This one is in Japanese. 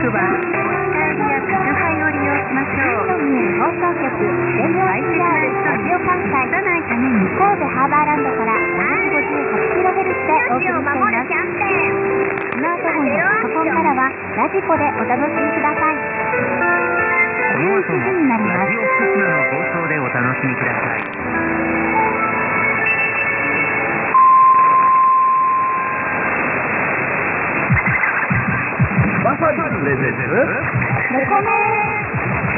はお下りや宅配を利用しましょう。 放送局 MIR ラジオ関西出ないために神戸ハーバーランドから 758kHz でお送りしています。スマートフォンやパソコンからはラジコでお楽しみください。 この後も 11時になります。 ラジオ福島の放送でお楽しみください。 まさにプレゼンツレコメン